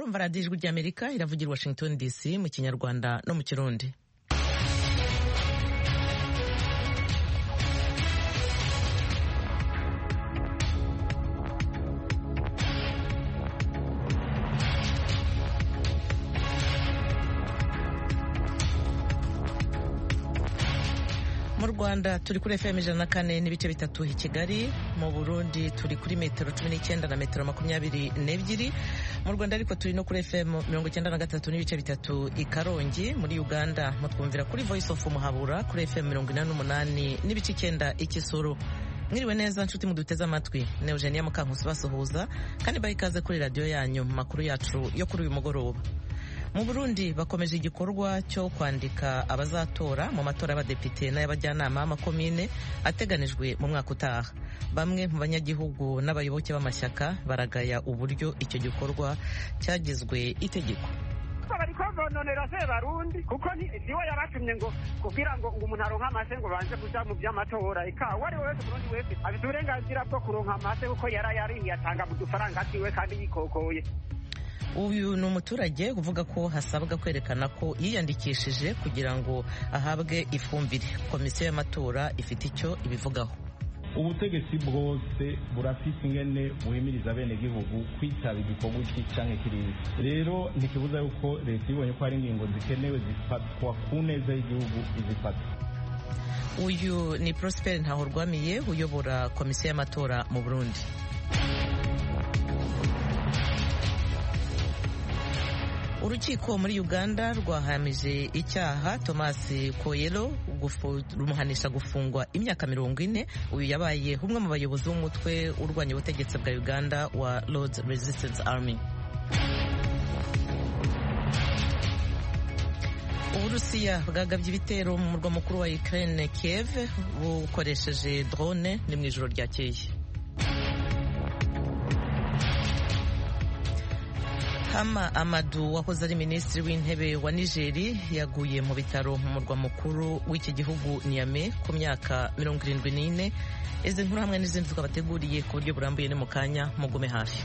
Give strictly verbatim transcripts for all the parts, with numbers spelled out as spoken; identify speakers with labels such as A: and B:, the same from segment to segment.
A: murumva radiyo ijwi ry'Amerika iravugira Washington D C mu kinyarwanda no mu kirundi. Mu Rwanda turi kuri F M ijana na kane n'ibice bitatu i Kigali, mu Burundi turi kuri metero cumi n'icyenda na metero makumyabiri n'ebyiri, mu Rwanda ariko turi no kuri F M mirongo icyenda na gatatu n'ibice bitatu i Karongi, muri Uganda mutwumvira kuri Voice of Muhabura kuri F M mirongo inani n'umunani n'ibice icyenda i Kisoro. Mwiriwe neza nshuti muduteze amatwi, ne Eugenia Mukankusi basuhuza kandi bayikaze kuri radio yanyu mu makuru yacu yo kuri uyu mugoroba. Mu Burundi bakomeje igikorwa cyo kwandika abazatora mu matora y'abadepite n'ay'abajyanama b'amakomine ateganijwe mu mwaka utaha. Bamwe mu banyagihugu n'abayoboke b'amashyaka baragaya uburyo icyo gikorwa cyagizwe itegeko.
B: Bariko bononera se Barundi kuko niwe yabatumye ngo kugira ngo umuntu aronka amase ngo banze kuja mu by'amatora, eka wari wese Burundi wese afite uburenganzira bwo kuronka amase kuko yara yari yatanga mu dufaranga atiwe kandi yikokoye.
A: Uyu ni umuturage uvuga ko hasabwa kwerekana ko yiyandikishije kugira ngo ahabwe ifumbire. Komisiyo y'amatora ifite icyo ibivugaho.
C: Ubutegetsi bwose burafise ingene buhimiriza bene gihugu kwitaba igikorwa iki canke kiriya. Rero ntikibuza yuko leta ibonye ko hari ingingo zikenewe zifatwa ku neza y'igihugu izifata.
A: Uyu ni Prosper Ntahorwamiye uyobora komisiyo y'amatora mu Burundi. Urukiko muri Uganda rwahamije icyaha Thomas Koyelo rumuhanisha gufungwa imyaka mirongo ine. Uyu yabaye umwe mu bayobozi b'umutwe urwanya ubutegetsi bwa Uganda wa Lord's Resistance Army. Uburusiya bwagabye ibitero mu murwa mukuru wa Ukraine Kiev bukoresheje drone ni mu ijoro ryakeye. Hama Amadou wahoze ari minisitiri w'intebe wa Nigeria yaguye mu bitaro mu murwa mukuru w'iki gihugu Niamey ku myaka mirongo irindwi n'ine. Izi nkuru hamwe n'izindi twabateguriye ku buryo burambuye ni mu kanya, mugume hafi.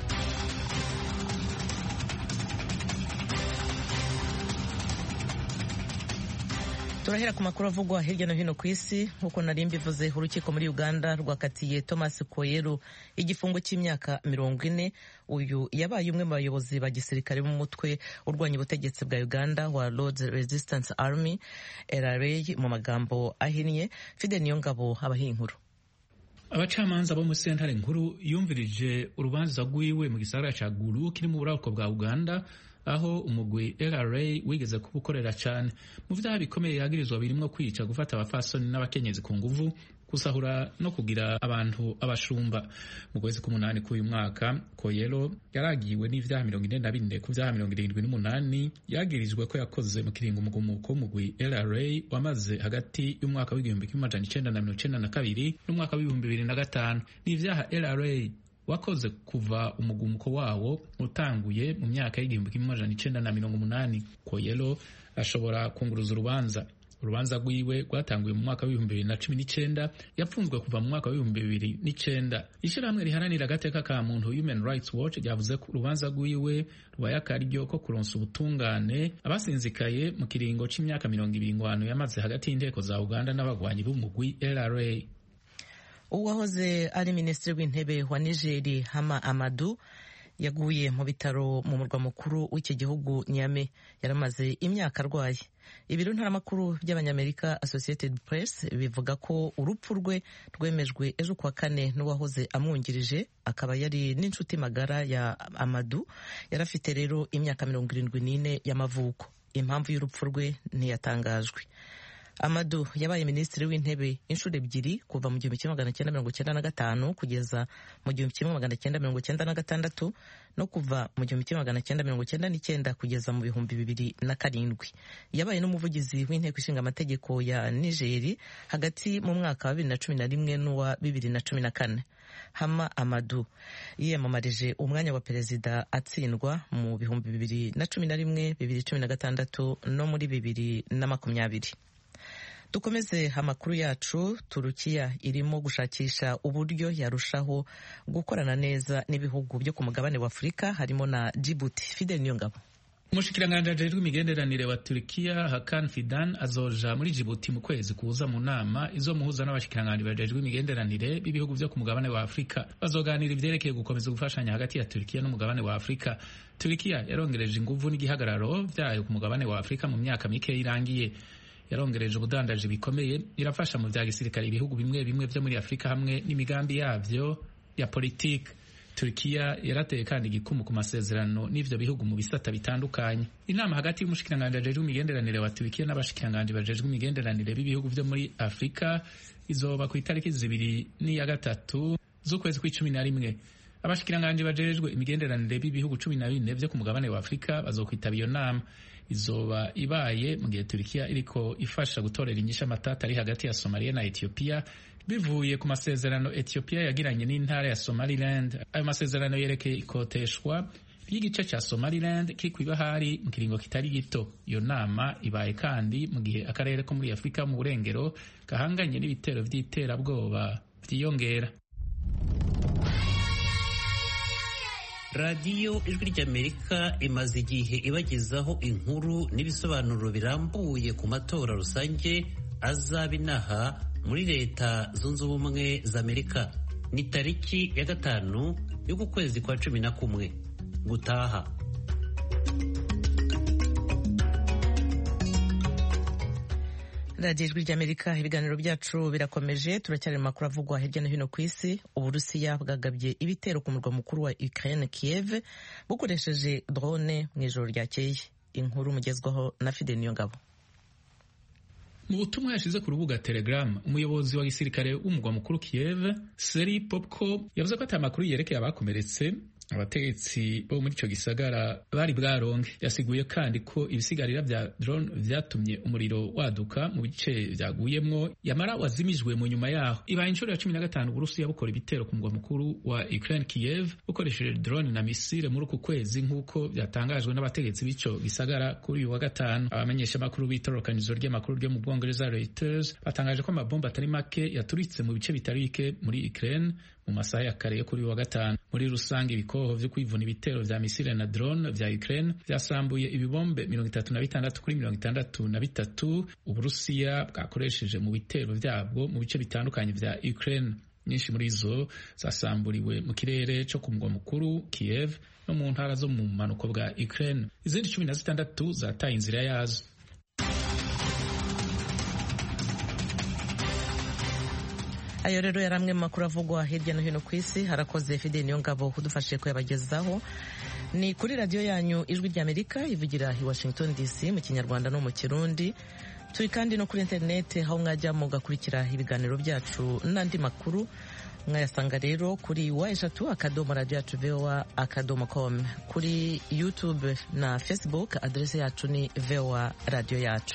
A: Turahera ku makuru avugwa hirya no hino ku isi. Nk'uko nari mbivuze, urukiko muri Uganda rwakatiye Thomas Koyelo igifungo cy'imyaka mirongo ine. Uyu yabaye umwe mu bayobozi ba gisirikare b'umutwe urwanya ubutegetsi bwa Uganda wa Lord's Resistance Army L R A mu magambo ahinnye. Fide Niyongabo abaha inkuru.
D: Abacamanza bo mu sentare nkuru yumvirije urubanza rwiwe mu gisagara ca Gulu kiri mu buraruko bwa Uganda, aho umugwi L R A wigeze kubukorera cyane. Mu vyaha bikomeye yagirizwa birimwo kwica, gufata abafasoni n'abakenyezi ku nguvu, kusahura no kugira abantu abashumba. Mu kwezi k'umunani k'uyu mwaka Koyelo yaragiwe n'ivyaha mirongo ine na bine ku vyaha mirongo irindwi n'umunani yagirizwe ko yakoze mu kiringo umugumuko w'umugwi L R A wamaze hagati y'umwaka w'igihumbi kimwe amajana icenda na mirongo icenda na kabiri n'umwaka w'ibihumbi bibiri na gatanu. N'ivyaha L R A wakoze kuva umugumuko wawo utanguye mu myaka y'igihumbi kimwe amajana icenda na mirongo umunani. Koyelo ashobora kunguruza urubanza. Urubanza rwiwe rwatanguye mu mwaka w'ibihumbi bibiri na cumi n'icenda, yapfunzwe kuva mu mwaka w'ibihumbi bibiri n'icenda. Ishirahamwe riharanira agateka ka muntu Human Rights Watch ryavuze ko urubanza rwiwe rubaye akaryo ko kuronsa ubutungane abasinzikaye mu kiringo c'imyaka mirongo ibiri ngwano yamaze hagati y'inteko za Uganda n'abagwanyi b'umugwi L R A.
A: Uwahoze ari minisitiri w'intebe wa Nigeria Hama Amadou yaguye mu bitaro mu murwa mukuru w'iki gihugu Niamey. Yaramaze imyaka arwaye. Ibiro ntaramakuru by'Abanyamerika Associated Press bivuga ko urupfu rwe rwemejwe ejo kuwa kane n'uwahoze amwungirije, akaba yari n'inshuti magara ya Amadou. Yarafite rero imyaka mirongo irindwi n'ine y'amavuko. Impamvu y'urupfu rwe ntiyatangajwe. Amadou yabaye minisitiri w'intebe inshuro ebyiri kuva mu gihumbi kimwe magana cyenda mirongo cyenda na gatanu kugeza mu gihumbi kimwe magana cyenda mirongo cyenda na gatandatu no kuva mu gihumbi kimwe magana cyenda mirongo cyenda n'icyenda kugeza mu bihumbi bibiri na karindwi. Yabaye n'umuvugizi w'inteko ishinga amategeko ya Nigeria hagati mu mwaka wa bibiri na cumi na rimwe n'uwa bibiri na cumi na kane. Hama Amadou yiyamamarije umwanya wa perezida atsindwa mu bihumbi bibiri na cumi na rimwe, bibiri cumi na gatandatu no muri bibiri na makumyabiri. dukomeze amakuru yacu. Turukiya irimo gushakisha uburyo yarushaho gukorana neza n'ibihugu byo ku mugabane wa Afurika harimo na Djibouti. Fidel Niyongabo.
D: Umushikiranganji ajejwe imigenderanire wa Turkiya Hakan Fidan azoja muri Djibouti mu kwezi kuza mu nama izomuhuza n'abashikiranganji bajejwe imigenderanire b'ibihugu byo ku mugabane wa Afurika. Bazoganira ivyerekeye gukomeza gufashanya hagati ya Turkiya n'umugabane wa Afurika. Turkiya yarongereje inguvu n'igihagararo vyayo ku mugabane wa Afurika mu myaka mike irangiye. Yarongereje ubudandaji bikomeye, irafasha mu vya gisirikare ibihugu bimwe bimwe vyo muri Afurika hamwe n'imigambi yavyo ya politiki. Turkiya yarateye kandi igikumu ku masezerano n'ivyo bihugu mu bisata bitandukanye. Inama hagati y'umushikiranganji ajejwe imigenderanire wa Turkiya n'abashikiranganji bajejwe imigenderanire b'ibihugu vyo muri Afurika izoba ku itariki zibiri n'iya gatatu z'ukwezi kw'icumi na rimwe. Abashikiranganji bajejwe imigenderanire b'ibihugu cumi na bine vyo ku mugabane wa Afurika bazokwitaba iyo nama. Izoba ibaye mu gihe Turkiya iriko ifasha gutorera inyishu amatata ari hagati ya Somalia na Ethiopia bivuye ku masezerano Ethiopia yagiranye n'intara ya Somaliland. Ayo masezerano yerekeye ikoteshwa ry'igice ca Somaliland kiri kw'ibahari mu kiringo kitari gito. Iyo nama ibaye kandi mu gihe akarere ko muri Afurika mu burengero gahanganye n'ibitero vy'iterabwoba vyiyongera.
E: Radiyo Ijwi ry'Amerika imaze igihe ibagezaho inkuru n'ibisobanuro birambuye ku matora rusange azaba inaha muri Leta Zunze Ubumwe za Amerika. Ni tariki ya gatanu y'uku kwezi kwa cumi na kumwe gutaha.
A: Radio Ijwi ry'Amerika, ibiganiro byacu birakomeje. Turacyari mu makuru avugwa hirya no hino ku isi. Uburusiya bwagabye ibitero ku murwa mukuru wa Ukraine Kiev bukoresheje drone mu ijoro ryakeye. Inkuru mugezwaho na Fidel Niyongabo.
D: Mu butumwa yashize ku rubuga Telegram, umuyobozi wa gisirikare w'umurwa mukuru Kiev Serhiy Popko yavuze ko ata makuru yerekeye abakomeretse abategetsi bo muri ico gisagara bari bwaronke. Yasiguye kandi ko ibisigarira vya drone vyatumye umuriro waduka mu bice vyaguyemwo yamara wazimijwe mu nyuma yaho. Ibaye inshuro ya cumi na gatanu Uburusiya bukora ibitero ku murwa mukuru wa Ukraine Kiev bukoresheje drone na misile muri uku kwezi nk'uko vyatangajwe n'abategetsi b'ico gisagara kuri uyu wa gatanu. Abamenyesha makuru b'itororokanizo ry'amakuru ryo mu Bwongereza Reuters batangaje ko amabomba atari make yaturitse mu bice bitari bike muri Ukraine mu masaha ya kare yo kuri wa gatanu. Muri rusange ibikoho vyo kwivuna ibitero vya misile na drone vya Ukraine vyasambuye ibibombe mirongo itatu na bitandatu kuri mirongo itandatu na bitatu Uburusiya bwakoresheje mu bitero vyabwo mu bice bitandukanye vya Ukraine. Nyinshi muri zo zasamburiwe mu kirere co ku mugwa mukuru Kiev no mu ntara zo mu manuko bwa Ukraine. Izindi cumi na zitandatu zataye inzira yazo.
A: Ayo rero yari amwe mu makuru avugwa hirya no hino ku isi. Harakoze Fidel Niyongabo kudufashije kuyabagezaho. Ni kuri radio yanyu Ijwi ry'Amerika ivugira i Washington D C mu Kinyarwanda no mu Kirundi. Turi kandi no kuri internet aho mwajya mugakurikira ibiganiro byacu n'andi makuru. Mwayasanga rero kuri wa eshatu akadomo radio yacu V O A akadomo com. Kuri YouTube na Facebook adresse yacu ni V O A radio yacu.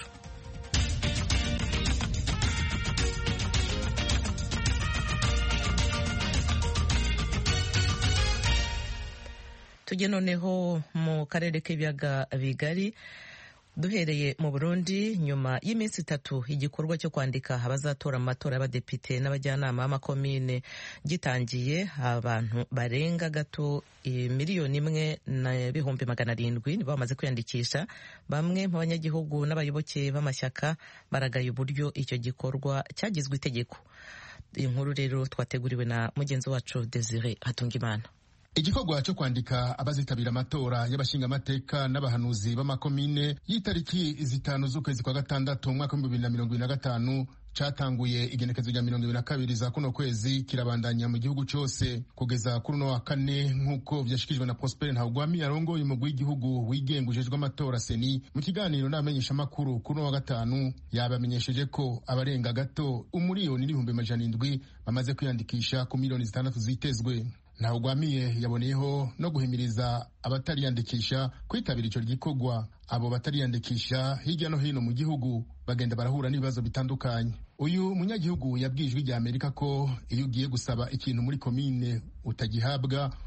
A: Tujye noneho mu karere k'ibiyaga bigari, duhereye mu Burundi. Nyuma y'iminsi itatu igikorwa cyo kwandika abazatora mu matora y'abadepite n'abajyanama b'amakomine gitangiye, abantu barenga gato e, miliyoni imwe n'ibihumbi magana arindwi nibo bamaze kwiyandikisha. Bamwe mu banyagihugu n'abayoboke b'amashyaka baragaye uburyo icyo gikorwa cyagizwe itegeko. Inkuru rero twateguriwe na mugenzi wacu Desire Hatungimana.
F: Igikorwa cyo kwandika abazitabira amatora y'abashingamateka n'abahanuzi b'amakomine y'itariki zitanu z'ukwezi kwa gatandatu mu mwaka w'ibihumbi bibiri na mirongo ibiri na gatanu catanguye igenekezo rya mirongo ibiri na kabiri za kuno kwezi, kirabandanya mu gihugu cyose kugeza kuri uno wa kane nk'uko vyashikijwe na Prosper Ntahugwami yarongoye umugwi w'igihugu wigenga ujejwe amatora Seni. Mu kiganiro n'abamenyesha makuru kuri uno wa gatanu yabamenyesheje ko abarenga gato umuriyoni n'ibihumbi amajana indwi bamaze kwiyandikisha ku miliyoni zitandatu zitezwe. Ntahugwamiye yaboneyeho no guhimiriza abatariyandikisha kwitabira ico gikorwa. Abo batariyandikisha hirya no hino mu gihugu bagenda barahura n'ibibazo bitandukanye. Uyu munyagihugu yabwijwe rya Amerika ko iyo ugiye gusaba ikintu muri komine utagihabwa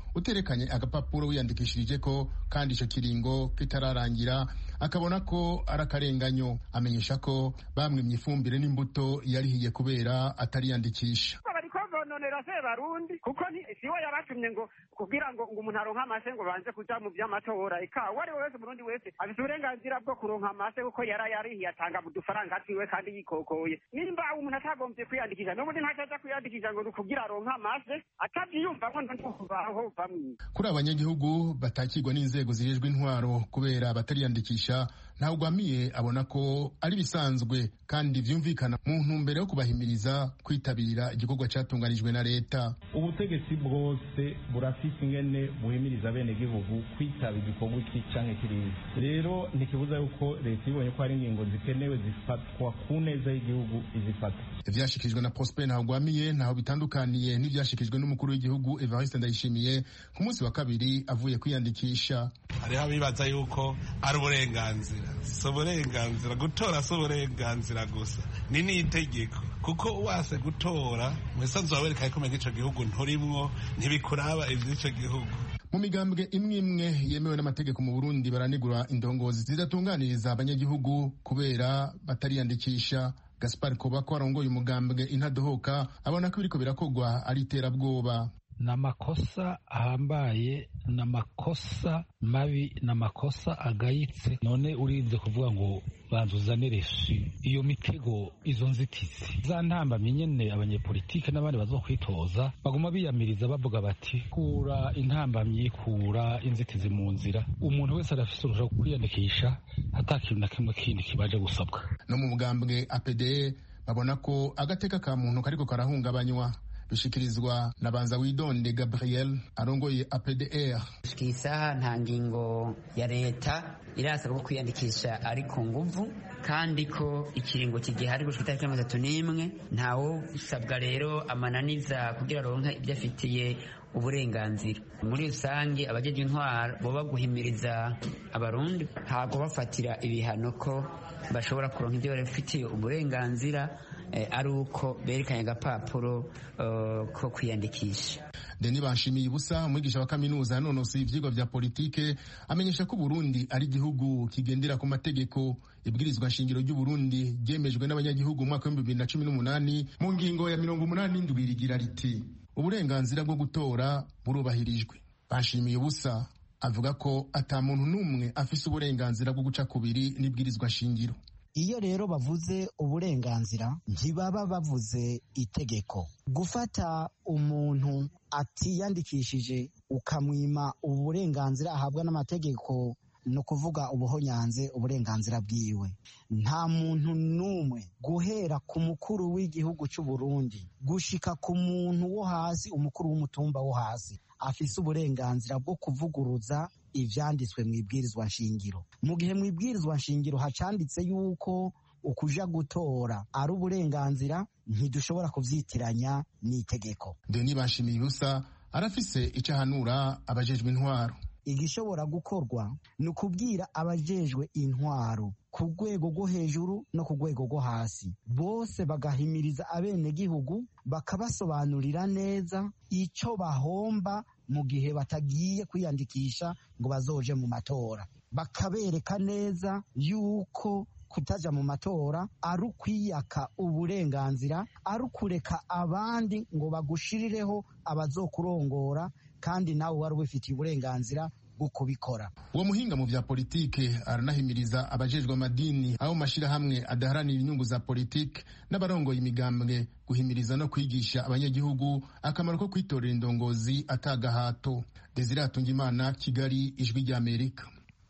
F: uterekanye agapapuro wiyandikishirije ko kandi ico kiringo kitararangira akabona ko ari akarenganyo. Amenyesha ko bamwimye ifumbire n'imbuto yarihiye kubera atariyandikisha.
B: Nonera se barundi kuko siwe yabatumye ngo kugira ngo ngo umuntu aronka amase ngo banze kuja mu vy'amatora ikawa wari wese Burundi wese afite uburenganzira bwo kuronka amase kuko yara yarihiye atanga udufaranga twiwe kandi yikokoye. Nimba umuntu atagombye kwiyandikisha n'ubundi ntacaja kwiyandikisha ngo kugira aronka amase atavyiyumva ngo ntukubaho bamwe.
F: Kuri abanyagihugu batakirwa n'inzego zijejwe intwaro kubera batariyandikisha ntawe ugwamiye abona ko ari bisanzwe kandi vyumvikana mu ntumbero yo kubahimiriza kwitabira igikorwa catunganijwe na leta.
C: Ubutegetsi bwose burafise ingene buhimiriza bene gihugu kwitaba igikorwa iki canke kiriya. Rero ntikibuza yuko leta ibonye ko hari ingingo zikenewe zifatwa ku neza y'igihugu izifata.
F: Ivyashikijwe na Prosper Ntagwamiye ntaho bitandukaniye n'ivyashikijwe n'umukuru w'igihugu Evariste Ndayishimiye ku munsi wa kabiri avuye kwiyandikisha.
G: Hariho abibaza yuko ari uburenganzira. So uburenganzira gutora so uburenganzira gusa ni n'itegeko kuko wase gutora mwesanzu wawereka ko ico gihugu nturimwo ntibikuraba ivy'ico gihugu.
F: Mu migambwe imwe imwe yemewe n'amategeko mu Burundi baranigura indongozi zidatunganiriza abanyagihugu kubera batariyandikisha. Gaspar Kobako arongoye umugambwe Intadohoka abona ko biriko birakogwa ari iterabwoba.
H: Namakosa ahambaye, namakosa mabi, namakosa agayitse. None urinze kuvuga ngo banzuzanireshi iyo mitego, izo nzitizi za ntambamye nyene abanyepolitike n'abandi bazokwitoza baguma biyamiriza bavuga bati kura intambamye, kura inzitizi mu nzira. Umuntu wese arafise uruhusha rwo kwiyandikisha atakintu na kimwe kindi kibaje gusabwa.
F: No mu mugambwe A P D babona ko agateka ka muntu kariko karahungabanywa. Bishikirizwa na Banza Widonde Gabriel arongoye A P D R.
I: Shikisaha nta ngingo ya leta irasaba ko kwiyandikisha ari ku nguvu kandi ko ikiringo kigihari gushika itariki mirongo itatu n'imwe ntawo usabwa rero amananiza kugira ronka ibyo afitiye uburenganzira. Muri rusange abajeje intwaro bo baguhimiriza abarundi ntago bafatira ibihano ko bashobora kuronka ibyo bafitiye uburenganzira Eh, ari uko berekanye agapapuro uh, ko kwiyandikisha.
F: Denis Banshimiye Ubusa umwigisha wa kaminuza yanonosoye ivyigwa vya politike amenyesha ko Burundi ari igihugu kigendera ku mategeko. Ibwirizwa nshingiro ry'u Burundi ryemejwe n'abanyagihugu mu mwaka wa bibiri na cumi n'umunani mu ngingo ya mirongo umunani n'indwi rigira riti uburenganzira bwo gutora burubahirijwe. Banshimiye Ubusa avuga ko ata muntu n'umwe afise uburenganzira bwo guca kubiri n'ibwirizwa nshingiro.
J: Iyo rero bavuze uburenganzira ntibaba bavuze itegeko. Gufata umuntu atiyandikishije ukamwima uburenganzira ahabwa n'amategeko no kuvuga ubuhonyanze uburenganzira bwiwe. Nta muntu n'umwe guhera ku mukuru w'igihugu cy'u Burundi gushika ku muntu wo hasi, umukuru w'umutumba wo hasi, afise uburenganzira bwo kuvuguruza ivyanditswe mu ibwirizwa nshingiro. Mu gihe mu ibwirizwa nshingiro hacanditse yuko ukuja gutora ari uburenganzira, ntidushobora kuvyitiranya n'itegeko.
F: Denis Banshimiye Ubusa arafise ico ahanura abajejwe intwaro.
J: Igishobora gukorwa ni ukubwira abajejwe intwaro ku rwego rwo hejuru no ku rwego rwo hasi, bose bagahimiriza abenegihugu bakabasobanurira neza ico bahomba mu gihe batagiye kwiyandikisha ngo bazoje mu matora, bakabereka neza yuko kutaja mu matora ari ukwiyaka uburenganzira, ari ukureka abandi ngo bagushirireho abazokurongora kandi nawe wari ubifitiye uburenganzira bwo kubikora.
F: Uwo muhinga mu vya politike aranahimiriza abajejwe amadini abo mashirahamwe adaharanira inyungu za politike n'abarongoye imigambwe guhimiriza no kwigisha abanyagihugu akamaro ko kwitorera indongozi atagahato. Desire Hatungimana, Kigali, Ijwi rya Amerika.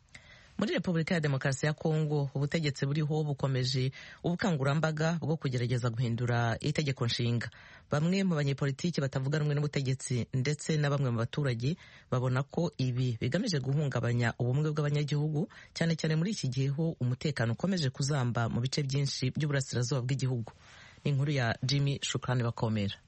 A: Muri Repubulika ya Demokarasi ya Kongo ubutegetsi buriho bukomeje ubukangurambaga bwo kugerageza guhindura itegeko nshinga. Bamwe mu banyepolitiki batavuga rumwe n'ubutegetsi ndetse na bamwe mu baturage babona ko ibi bigamije guhungabanya ubumwe bw'abanyagihugu, cyane cyane muri iki gihe ho umutekano ukomeje kuzamba mu bice byinshi by'uburasirazuba bw'igihugu. Inkuru ya Jimmy Shukrani Bakomera.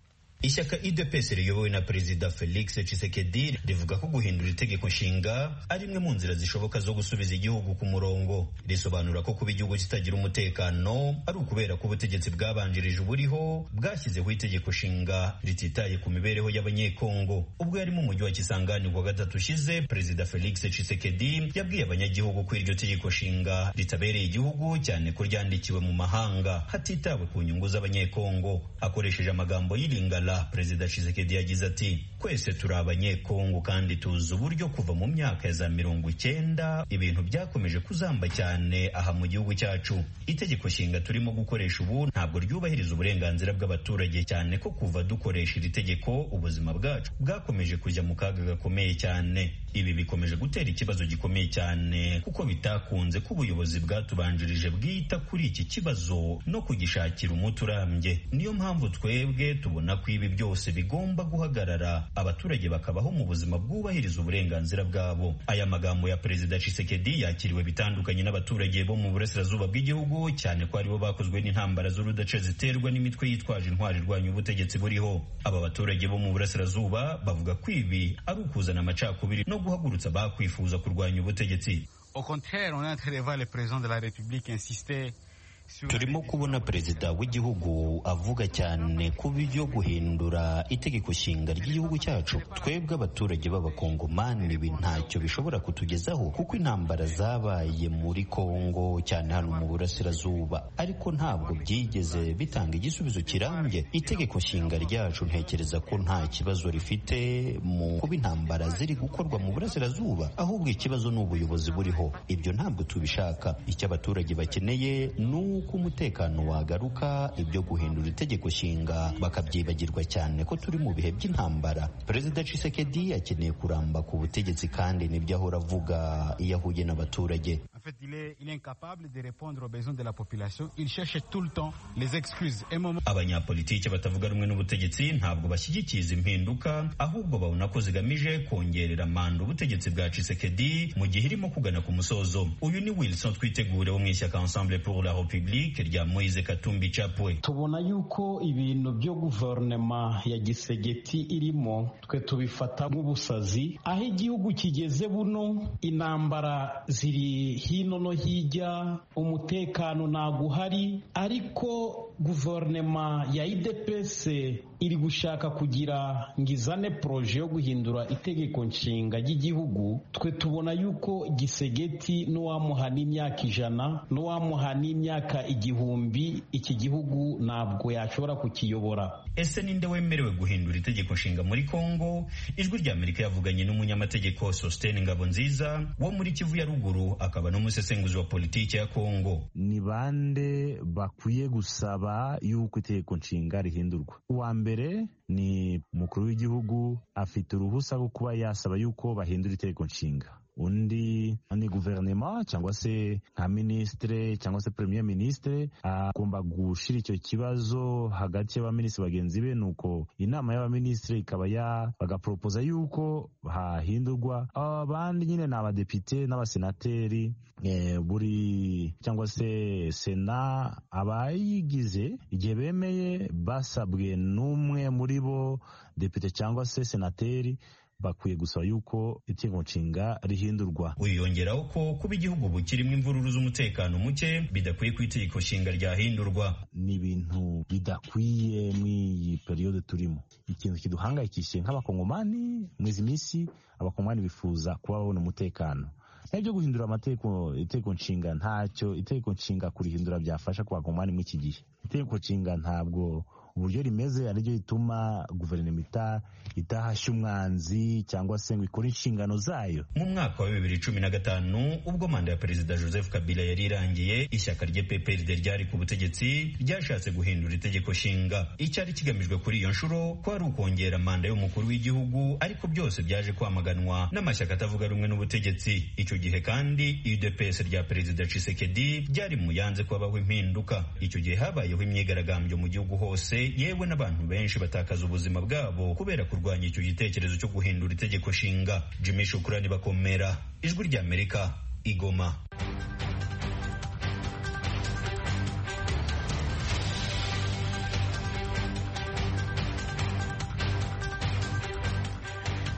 K: Ishyaka U D P S riyobowe na Perezida Felix Tshisekedi rivuga ko guhindura itegeko nshinga ari imwe mu nzira zishoboka zo gusubiza igihugu ku murongo. Risobanura ko kuba igihugu kitagira umutekano ari ukubera ko ubutegetsi bwabanjirije uburiho bwashyizeho itegeko nshinga rititaye ku mibereho y'abanyekongo. Ubwo yari mu mujyi wa Kisangani kuwa gatatu ushize, Perezida Felix Tshisekedi yabwiye abanyagihugu ko iryo tegeko nshinga ritabereye igihugu, cyane ko ryandikiwe mu mahanga hatitawe ku nyungu z'abanyekongo. Akoresheje amagambo y'Ilingala, Perezida Tshisekedi yagize ati, twese turi abanyekongo kandi tuzi uburyo kuva mu myaka ya za mirongo icyenda ibintu byakomeje kuzamba cyane aha mu gihugu cyacu. Itegeko nshinga turimo gukoresha ubu ntabwo ryubahiriza uburenganzira bw'abaturage, cyane ko kuva dukoresha iri tegeko ubuzima bwacu bwakomeje kujya mu kaga gakomeye cyane. Ibi bikomeje gutera ikibazo gikomeye cyane kuko bitakunze ko ubuyobozi bwatubanjirije bwita kuri iki kibazo no kugishakira umuti urambye. Niyo mpamvu twebwe tubona ko ibi byose bigomba guhagarara, abaturage bakabaho mu buzima bwubahiriza uburenganzira bwabo. Aya magambo ya Perezida Tshisekedi yakiriwe bitandukanye n'abaturage bo mu burasirazuba bw'igihugu, cyane ko aribo bakozwe n'intambara z'urudaca ziterwa n'imitwe yitwaje intwari irwanya ubutegetsi buriho. Aba baturage bo mu burasirazuba bavuga ko ibi ari ukuzana amacakubiri no guhagurutsa bakwifuza kurwanya ubutegetsi.
L: Au contraire, on a interrogé le président de la République insisté.
K: Turimo kubona perezida w'igihugu avuga cyane ku byo guhindura itegeko nshinga ry'igihugu cyacu. Twebwe abaturage b'abakongomani ibi ntacyo bishobora kutugezaho kuko intambara zabaye muri Kongo, cyane hano mu burasirazuba, ariko ntabwo byigeze bitanga igisubizo kirambye. Itegeko nshinga ryacu ntekereza ko nta kibazo rifite mu kuba intambara ziri gukorwa mu burasirazuba, ahubwo ikibazo ni ubuyobozi buriho. Ibyo ntabwo tubishaka. Icyo abaturage bakeneye ni uko umutekano wagaruka, ibyo guhindura itegeko nshinga bakabyibagirwa, cyane ko turi mu bihe by'intambara. Perezida Tshisekedi akeneye kuramba ku butegetsi kandi nibyo ahora avuga iyo ahuye n'abaturage.
L: En fait, il est, il est incapable de répondre aux besoins de la population. Il cherche tout le temps les excuses.
K: Abanyapolitiki batavuga rumwe n'ubutegetsi ntabwo bashyigikiye izi mpinduka, ahubwo babona ko zigamije kongerera manda ubutegetsi bwa Tshisekedi mu gihe irimo kugana ku musozo. Uyu ni Wilson Twitegure wo mu ishyaka Ensemble pour la République rya Moise Katumbi Chapwe.
M: Tubona yuko ibintu byo guverinoma ya Gisegeti irimo twe tubifata nk'ubusazi, aho igihugu kigeze buno intambara ziri hino no hijya, umutekano ntago uhari, ariko guverinoma ya U D P S iri gushaka kugira ngizane proje yo guhindura itegeko nshinga ry'igihugu. Twe tubona yuko Gisegeti n'uwamuha n'imyaka ijana n'uwamuha n'imyaka igihumbi iki gihugu ntabwo yashobora kukiyobora.
K: Ese ninde wemerewe guhindura itegeko nshinga muri Kongo? Ijwi rya Amerika yavuganye n'umunyamategeko Sostene Ngabonziza wo muri Kivu ya ruguru, akaba n'umusesenguzi wa politiki ya Kongo.
N: Ni bande bakwiye gusaba yuko itegeko nshinga rihindurwa? Uwa mbere ni umukuru w'igihugu, afite uruhusa rwo kuba yasaba yuko bahindura itegeko nshinga. Undi ni guverinoma cyangwa se nka ministre cyangwa se premier ministre agomba gushira icyo kibazo hagati y'abaminisitiri bagenzi be, nuko inama y'abaminisitiri ikaba ya bagapropoza yuko hahindurwa. Abandi nyine ni abadepite n'abasenateri, e, buri cyangwa se sena abayigize igihe bemeye basabwe n'umwe muri bo depite cyangwa se senateri bakwiye gusaba yuko itegeko nshinga rihindurwa.
K: Uyongeraho ko kuba igihugu bukirimo imvururu z'umutekano muke bidakwiye ku itegeko nshinga ryahindurwa.
N: Ni ibintu bidakwiye mw'iyi periode turimo. Ikintu kiduhangayikishije nk'abakongomani mw'izi minsi, abakongomani bifuza kuba babona umutekano. Ibyo guhindura amategeko itegeko nshinga ntacyo itegeko nshinga kurihindura byafasha ku bakongomani mw'iki gihe. Itegeko nshinga ntabwo uburyo rimeze ariryo rituma guverinoma ita itahashya umwanzi cyangwa se ngo ikore inshingano zayo.
K: Mu mwaka wa bibiri cumi na gatanu ubwo manda ya Perezida Joseph Kabila yari irangiye, ishyaka rye P P R D ryari ku butegetsi ryashatse guhindura itegeko nshinga. Icyari kigamijwe kuri iyo nshuro ko ari ukongera manda y'umukuru w'igihugu, ariko byose byaje kwamaganwa n'amashyaka atavuga rumwe n'ubutegetsi. Icyo gihe kandi U D P S rya Perezida Tshisekedi ryari mu yanze kwabaho impinduka. Icyo gihe habayeho imyigaragambyo mu gihugu hose, yewe n'abantu benshi batakaza ubuzima bwabo kubera kurwanya icyo gitekerezo cyo guhindura itegeko nshinga. Jimmy Shukrani Bakomera, Ijwi rya Amerika, Igoma.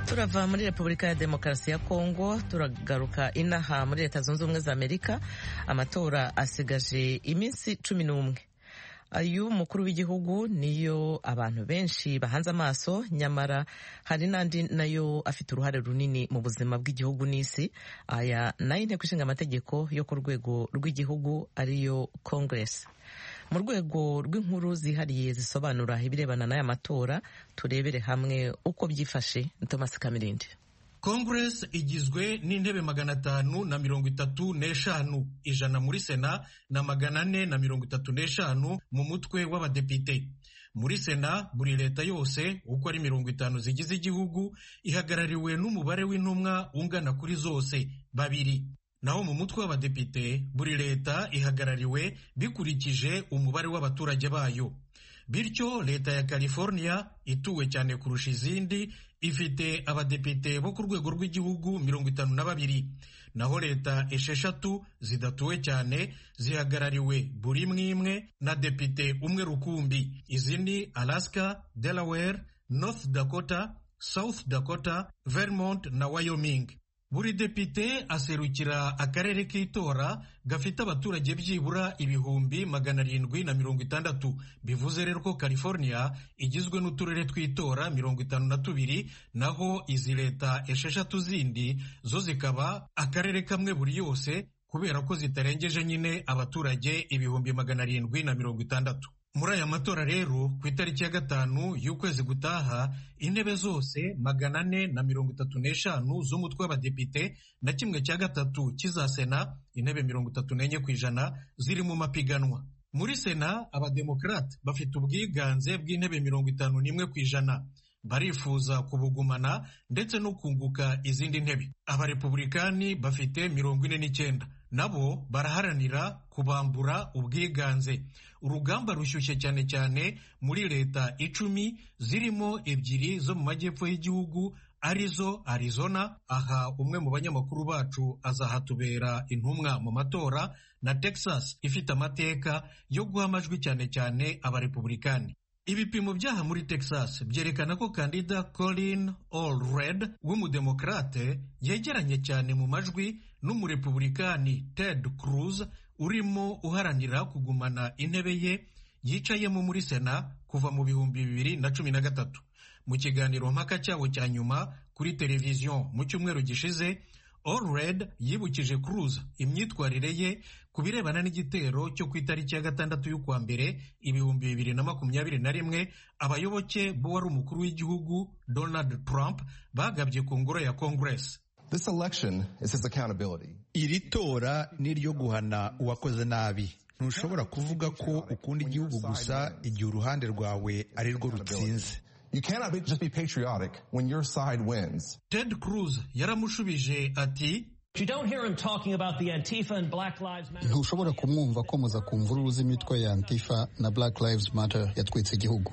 A: turava muri Repubulika ya Demokarasi ya Kongo turagaruka inaha muri Leta Zunze Ubumwe za Amerika. Amatora asigaje iminsi cumi n'umwe. Ayu mukuru w'igihugu niyo abantu benshi bahanze amaso, nyamara hari n'andi nayo afite uruhare runini mu buzima bw'igihugu n'isi. Aya nayo inteko ishinga amategeko yo ku rwego rw'igihugu ariyo Congress. Mu rwego rw'inkuru zihariye zisobanura ibirebana n'aya matora, turebere hamwe uko byifashe. Thomas Kamirindi.
O: Congress igizwe n'intebe magana atanu na mirongo itatu n'eshanu, ijana muri Sena na magana ane na mirongo itatu n'eshanu mu mutwe w'abadepite. Muri Sena buri leta yose uko ari mirongo itanu zigize igihugu ihagarariwe n'umubare w'intumwa ungana kuri zose, babiri. Naho mu mutwe w'abadepite buri leta ihagarariwe bikurikije umubare w'abaturage bayo. Bityo leta ya California ituwe cyane kurusha izindi ifite abadepite bo ku rwego rw'igihugu mirongo itanu na babiri. Naho leta esheshatu zidatuwe cyane zihagarariwe buri mwimwe na depite umwe rukumbi. Izi ni Alaska, Delaware, North Dakota, South Dakota, Vermont na Wyoming. Buri depite aserukira akarere k'itora gafite abaturage byibura ibihumbi magana arindwi na mirongo itandatu. Bivuze rero ko California igizwe n'uturere tw'itora mirongo itanu na tubiri, naho izi leta esheshatu zindi zo zikaba akarere kamwe buri yose, kubera ko zitarengeje nyine abaturage ibihumbi magana arindwi na mirongo itandatu. Muri aya matora rero ku itariki ya gatanu y'ukwezi gutaha, intebe zose magana ane na mirongo itatu n'eshanu z'umutwe w'abadepite na kimwe cya gatatu kiza Sena, intebe mirongo itatu n'enye ku ijana ziri mu mapiganwa. Muri Sena abademokrate bafite ubwiganze bw'intebe mirongo itanu n'imwe ku ijana, barifuza kubugumana ndetse no kunguka izindi ntebe. Abarepublikani bafite mirongo ine n'icyenda, nabo baraharanira kubambura ubwiganze. Urugamba rushyushye cyane cyane muri leta icumi zirimo ebyiri zo mu majyepfo y'igihugu arizo Arizona, aha umwe mu banyamakuru bacu azahatubera intumwa mu matora, na Texas ifite amateka yo guha amajwi cyane cyane abarepublikani. Ibipimo byaha muri Texas byerekana ko kandida Colin Allred w'umudemokrate yegeranye cyane mu majwi n'umurepublikani Ted Cruz urimo uharanira kugumana intebe ye yicayemo muri Sena kuva mu bihumbi bibiri na cumi na gatatu. Mu kiganiro mpaka cyabo cya nyuma kuri televiziyo mu cyumweru gishize, Allred yibukije Cruz imyitwarire ye ku birebana n'igitero cyo ku itariki ya gatandatu y'ukwa mbere ibihumbi bibiri na makumyabiri na rimwe abayoboke b'uwari umukuru w'igihugu Donald Trump bagabye ku ngoro ya Congress.
P: This election is his accountability.
Q: Iri tora ni iryo guhana uwakoze nabi. Ntushobora kuvuga ko ukunda igihugu gusa igihe uruhande rwawe ari rwo rutsinze.
P: You cannot be, just be patriotic when your side wins.
O: Ted Cruz yaramushubije ati,
R: ntushobora kumwumva akomeza ku mvururu z'imitwe ya Antifa na Black Lives Matter yatwitse igihugu.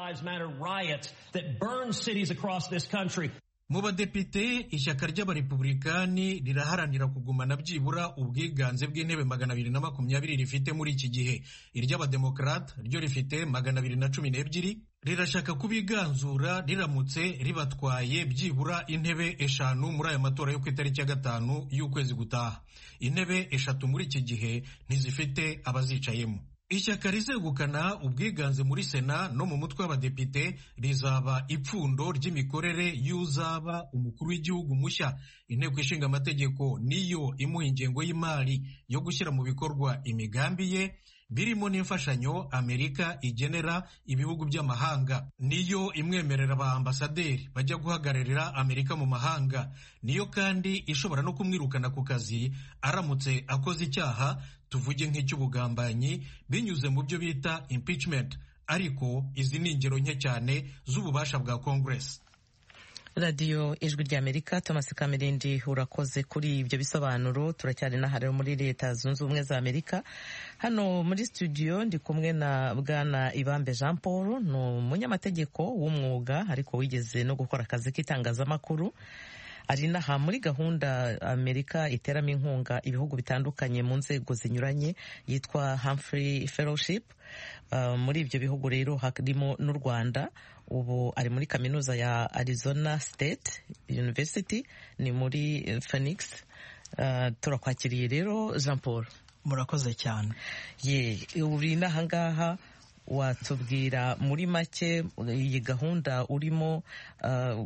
O: Mu badepite ishyaka ry'abarepublikani riraharanira kugumana byibura ubwiganze bw'intebe magana abiri na makumyabiri rifite muri iki gihe. Iry'abademokrate ryo rifite magana abiri na cumi n'ebyiri, rirashaka kubiganzura riramutse ribatwaye byibura intebe eshanu muri aya matora yo ku itariki ya gatanu y'ukwezi gutaha. Intebe eshatu muri iki gihe ntizifite abazicayemo. Ishyaka rizegukana ubwiganze muri Sena no mu mutwe w'abadepite rizaba ipfundo ry'imikorere y'uzaba umukuru w'igihugu mushya. Inteko ishinga amategeko niyo imuha ingengo y'imari yo gushyira mu bikorwa imigambi ye, birimo n'imfashanyo Amerika igenera ibihugu by'amahanga. Niyo imwemerera ba ambasaderi bajya guhagararira Amerika mu mahanga. Niyo kandi ishobora no kumwirukana ku kazi aramutse akoze icyaha, tuvuge nk'icy'ubugambanyi, binyuze mu byo bita impeachment. Ariko izi ni ingero nke cyane z'ububasha bwa Congress.
A: Radio Ijwi ry'Amerika, Thomas Kamirindi urakoze kuri ibyo bisobanuro. Turacyari n'ahari muri Leta Zunze Ubumwe za Amerika. Hano muri studio ndi kumwe na Bwana Ibambe Jean Paul, ni umunyamategeko w'umwuga ariko wigeze no gukora akazi k'itangazamakuru. ari naha muri gahunda Amerika iteramo inkunga ibihugu bitandukanye mu nzego zinyuranye yitwa Humphrey Fellowship. Uh, muri ibyo bihugu rero harimo n'u Rwanda. Ubu ari muri kaminuza ya Arizona State University ni muri Phoenix. Uh, turakwakiriye rero Jean Paul.
S: Murakoze cyane.
A: Ye uri nahangaha watubwira muri make iyi gahunda urimo uh,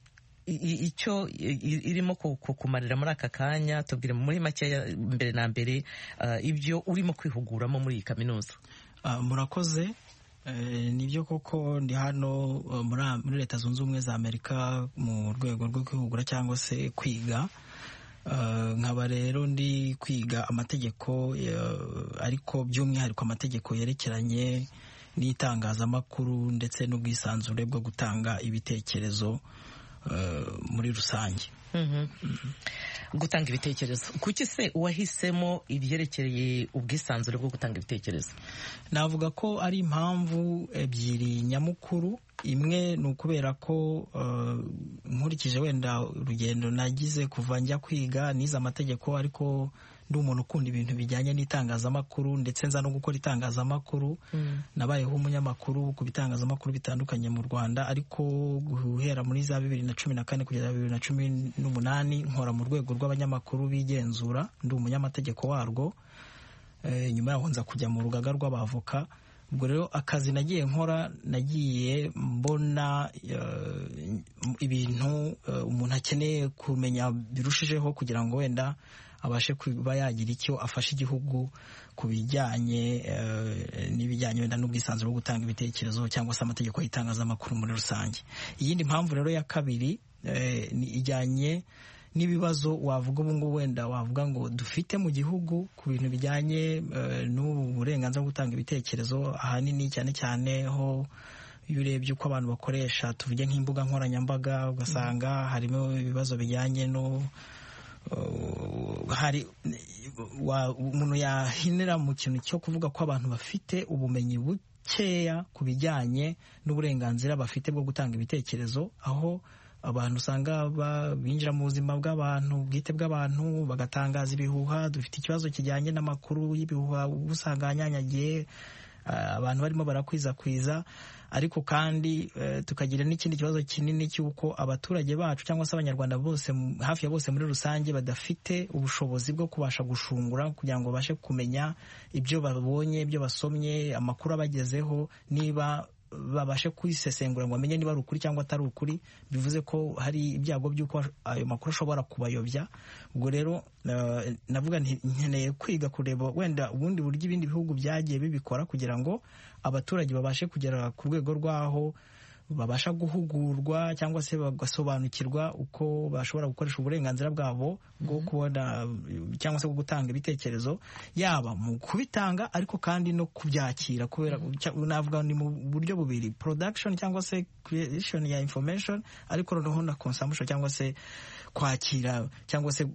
A: icyo irimo kukumarira muri aka kanya, tubwire muri make mbere na mbere uh, ibyo urimo kwihuguramo muri iyi kaminuza.
S: Uh, murakoze. Uh, nibyo koko ndi hano uh, muri Leta Zunze Ubumwe za Amerika mu rwego rwo kwihugura cyangwa se kwiga. Uh, nkaba rero ndi kwiga amategeko uh, ariko by'umwihariko amategeko yerekeranye n'itangazamakuru ndetse n'ubwisanzure bwo gutanga ibitekerezo uh, muri rusange.
A: Mm-hmm. Mm-hmm. Gutanga ibitekerezo, kuki se wahisemo ibyerekeye ubwisanzure bwo gutanga ibitekerezo?
S: Navuga ko ari impamvu ebyiri nyamukuru. Imwe ni ukubera ko uh, nkurikije wenda urugendo nagize kuva njya kwiga, nize amategeko ariko ndi umuntu ukunda ibintu bijyanye n'itangazamakuru ndetse nza no gukora itangazamakuru. Mm. Nabayeho umunyamakuru ku bitangazamakuru bitandukanye mu Rwanda, ariko guhera muri za bibiri na cumi na kane kugeza bibiri na cumi n'umunani nkora mu rwego rw'abanyamakuru bigenzura, ndi umunyamategeko warwo. E, nyuma yaho nza kujya mu rugaga rw'abavoka. Ubwo rero akazi nagiye nkora, nagiye mbona uh, ibintu uh, umuntu akeneye kumenya birushijeho kugira ngo wenda abashe kuba yagira icyo afasha igihugu ku bijyanye uh, n'ibijyanye wenda n'ubwisanzure bwo gutanga ibitekerezo cyangwa se amategeko y'itangazamakuru muri rusange. Iyindi mpamvu rero ya kabiri uh, ni ijyanye n'ibibazo wavuga ubu ngubu wenda wavuga ngo dufite mu gihugu ku bintu bijyanye uh, n'ubu burenganzira bwo gutanga ibitekerezo, ahanini cyane cyane ho iyo urebye uko abantu bakoresha tuvuge nk'imbuga nkoranyambaga ugasanga mm. harimo ibibazo bijyanye no uh, hari umuntu yahinira mu kintu cyo kuvuga ko abantu bafite ubumenyi bukeya ku bijyanye n'uburenganzira bafite bwo gutanga ibitekerezo, aho abantu usanga binjira mu buzima bw'abantu bwite bw'abantu bagatangaza ibihuha. Dufite ikibazo kijyanye n'amakuru y'ibihuha usanga anyanyagiye, abantu barimo barakwiza-kwiza, ariko kandi uh, tukagira n'ikindi kibazo kinini cy'uko abaturage bacu cyangwa se abanyarwanda bose hafi ya bose muri rusange badafite ubushobozi bwo kubasha gushungura kugira ngo babashe kumenya ibyo babonye, ibyo basomye, amakuru abagezeho, niba babashe kwisesengura ngo bamenye niba ari ukuri cyangwa atari ukuri. Bivuze ko hari ibyago by'uko ayo makuru ashobora kubayobya. Ubwo rero uh, navuga nkeneye kwiga kureba wenda ubundi buryo ibindi bihugu byagiye bibikora kugira ngo abaturage babashe kugera ku rwego rwaho babasha guhugurwa cyangwa se bagasobanukirwa uko bashobora gukoresha uburenganzira bwabo bwo kubona cyangwa se bwo gutanga ibitekerezo, yaba mu kubitanga ariko kandi no kubyakira, kubera navuga ni mu buryo bubiri: production cyangwa se creation ya information, ariko noneho na consumption cyangwa se kwakira, cyangwa se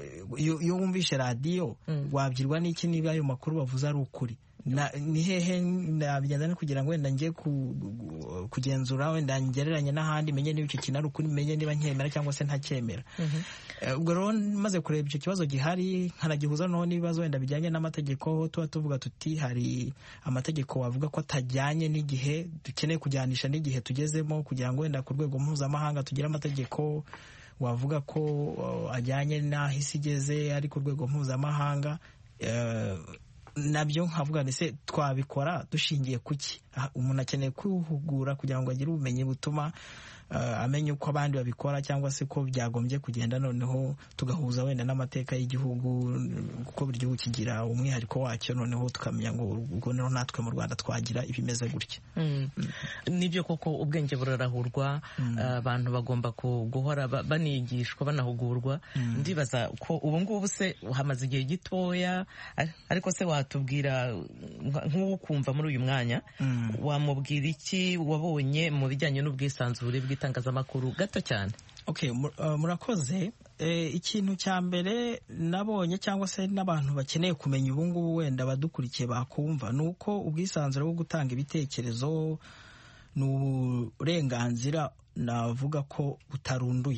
S: iyo wumvishe radio mm. wabyirwa n'iki niba ayo makuru bavuze ari ukuri. Na, ni hehe nabigenza no kugira ngo wenda ngiye ku, kugenzura wenda ngereranye n'ahandi menye niba icyo kintu ari ukuri, menye niba nkemera cyangwa se ntacyemera. Ubwo rero maze kureba icyo kibazo gihari nkanagihuza noneho n'ibibazo wenda bijyanye n'amategeko, tuba tuvuga tuti hari amategeko wavuga ko atajyanye n'igihe dukeneye kujyanisha n'igihe tugezemo kugira ngo wenda ku rwego mpuzamahanga tugire amategeko wavuga ko uh, ajyanye n'aho isi igeze ari ku rwego mpuzamahanga. uh, nabyo nkavuga ndetse twabikora dushingiye kuki? Umuntu akeneye kwihugura kugira ngo agire ubumenyi butuma uh, amenye uko abandi babikora cyangwa se ko byagombye kugenda, noneho tugahuza wenda n'amateka y'igihugu kuko buri gihugu kigira umwihariko wacyo, noneho tukamenya ngo ubwo rero natwe mu Rwanda twagira ibimeze gutya.
A: Mm. Mm. Nibyo koko ubwenge burarahurwa, abantu mm. uh, bagomba guhora banigishwa banahugurwa. Mm. Ndibaza ko ubu ngubu se hamaze igihe gitoya, ariko se watubwira nk'uwo kumva muri uyu mwanya mm. wamubwira iki wabonye mu bijyanye n'ubwisanzure bw'itangazamakuru gato cyane?
S: Okay, uh, murakoze. E, ikintu cya mbere nabonye cyangwa se n'abantu bakeneye kumenya ubu ngubu wenda badukurikiye bakumva ni uko ubwisanzure bwo gutanga ibitekerezo ni uburenganzira navuga ko butarunduye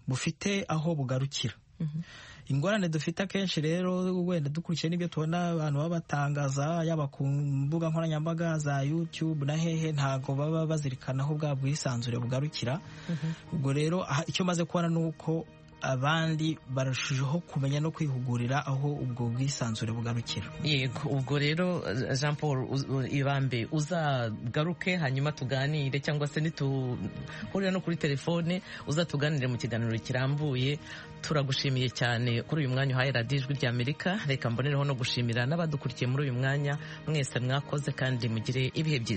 S: bufite aho bugarukira. ingorane dufite akenshi rero wenda dukurikiye n'ibyo tubona abantu baba batangaza yaba ku mbuga nkoranyambaga za YouTube na hehe ntago baba bazirikana aho bwa bwisanzure bugarukira. Ubwo rero icyo maze kubona nuko abandi barushijeho kumenya no kwihugurira aho ubwo bwisanzure bugarukira.
A: Yego, ubwo rero Jean Paul Ibambe uzagaruke hanyuma tuganire, cyangwa se nituhurira no kuri telefone uzatuganire mu kiganiro kirambuye. Turagushimiye cyane kuri uyu mwanya uhaye radiyo Ijwi ry'Amerika. Reka mbonereho no gushimira n'abadukurikiye muri uyu mwanya mwese, mwakoze kandi mugire ibihe byiza.